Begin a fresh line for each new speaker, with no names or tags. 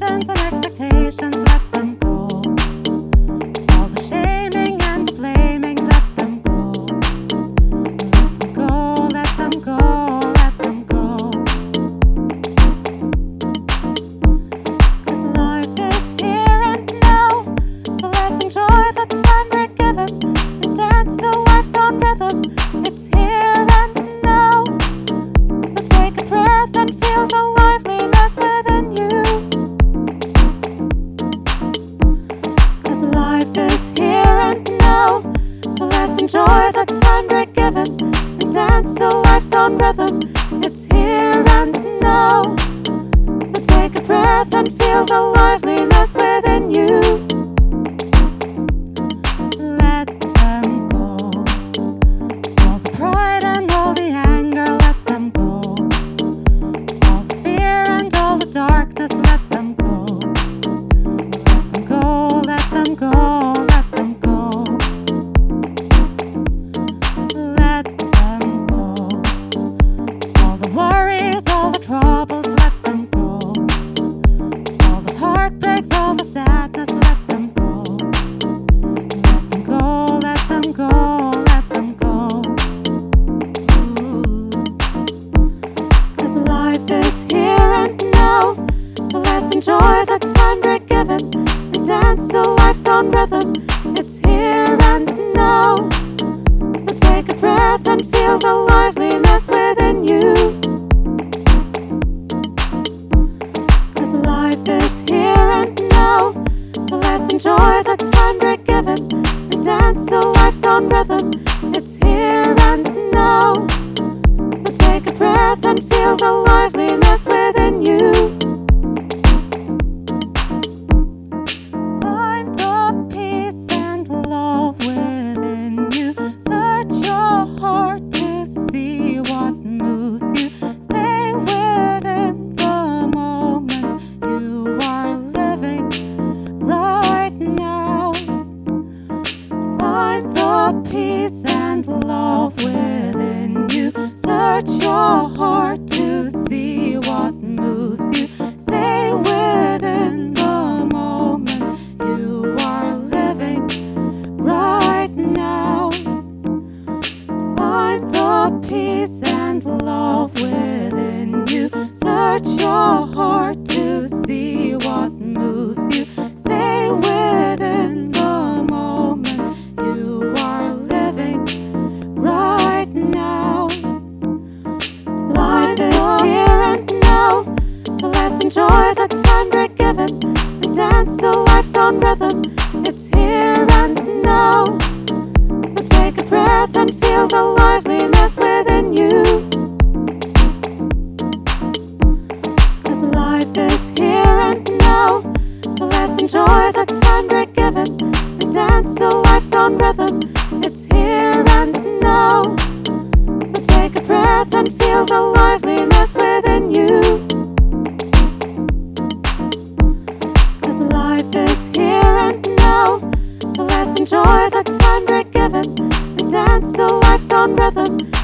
burdens and expectations, let them go. All the shaming and the blaming, let them go. Let them go, let them go, let them go. 'Cause life is here and now, so let's enjoy the time we're given and dance to life's own rhythm. It's here and now, so take a breath and feel the liveliness within you. 'Cause life is here and now, so let's enjoy the time we're given and dance to life's own rhythm. It's here and now, so take a breath and feel the liveliness within you. Let them go, all the pride and all the anger, let them go. All the fear and all the darkness, let them go. Let them go, let them go, let them go. Let them go, all the worries, all the troubles, let them go. All the heartbreaks, all the sadness, let them go. Let them go, let them go, let them go. Ooh. 'Cause life is here and now, so let's enjoy the time we're given and dance to life's own rhythm. It's here and now, so take a breath and feel the liveliness within you. 'Cause life is here and now, so let's enjoy the time we're given and dance to life's own rhythm. It's here and now, so take a breath and feel the liveliness within you. Find the peace and love within you. Search your heart to see what moves you. Stay within the moment you are living right now. Find the peace and love within you. Search your heart to see what moves you. Stay within the moment you are living right now. Find the peace and love within you. Search your heart to see what moves you. Stay within the moment you are living right now. Life is here and now, so let's enjoy the time we're given and dance to life's own rhythm. It's here and now, so take a breath and feel the liveliness within you. 'Cause life is here and now, so let's enjoy the time we're given and dance to life's own rhythm. It's here and now, so take a breath and feel the liveliness within you. 'Cause life is here and now, so let's enjoy the time we're given and dance to life's own rhythm.